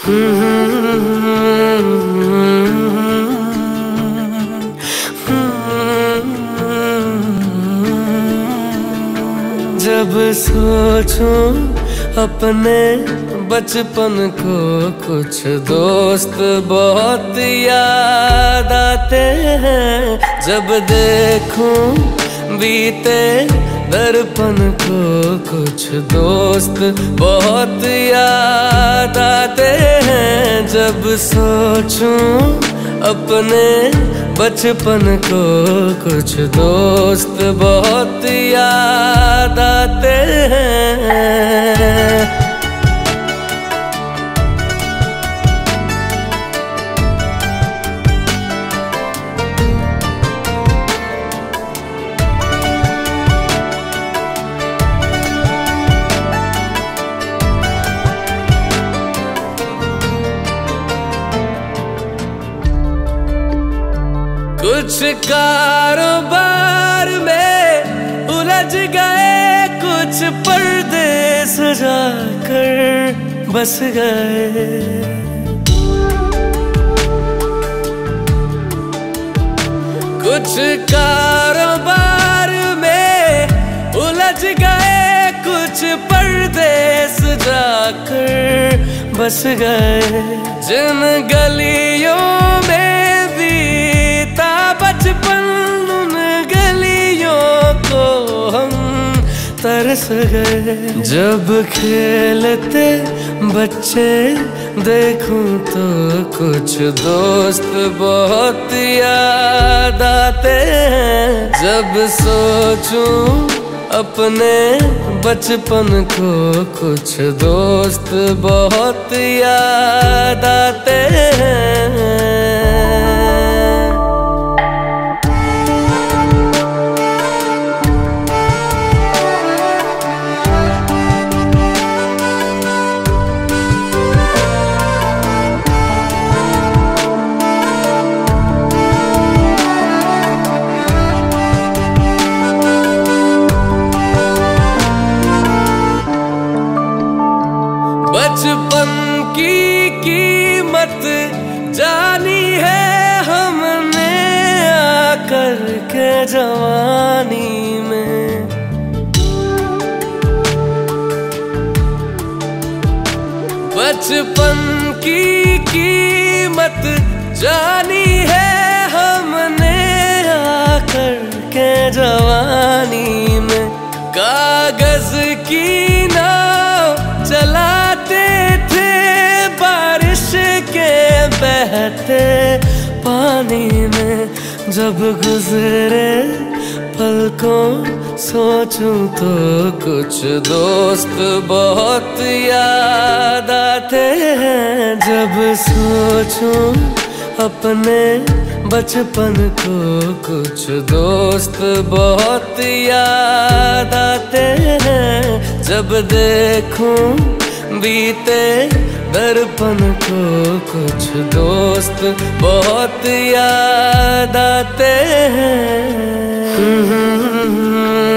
जब सोचूं अपने बचपन को, कुछ दोस्त बहुत याद आते हैं। जब देखूं बीते दर्पण को, कुछ दोस्त बहुत याद आते हैं। जब सोचूं अपने बचपन को, कुछ दोस्त बहुत याद आते हैं। कुछ कारोबार में उलझ गए, कुछ पर्दे सजा कर बस गए। कुछ कारोबार में उलझ गए, कुछ पर्दे सजा कर बस गए। जिन गलियों में बचपन, उन गलियों को हम तरस गए। जब खेलते बच्चे देखूं तो, कुछ दोस्त बहुत याद आते हैं। जब सोचूं अपने बचपन को, कुछ दोस्त बहुत याद आते हैं। बचपन की कीमत जानी है हमने आकर के जवानी में। बचपन की कीमत जानी है हमने आकर के जवानी में। कागज की नाव चलाते थे बारिश के बहते पानी में। जब गुजरे पल को सोचूं तो, कुछ दोस्त बहुत याद आते हैं। जब सोचूं अपने बचपन को, कुछ दोस्त बहुत याद आते हैं। जब देखूं बीते दर्पण को, कुछ दोस्त बहुत याद आते हैं।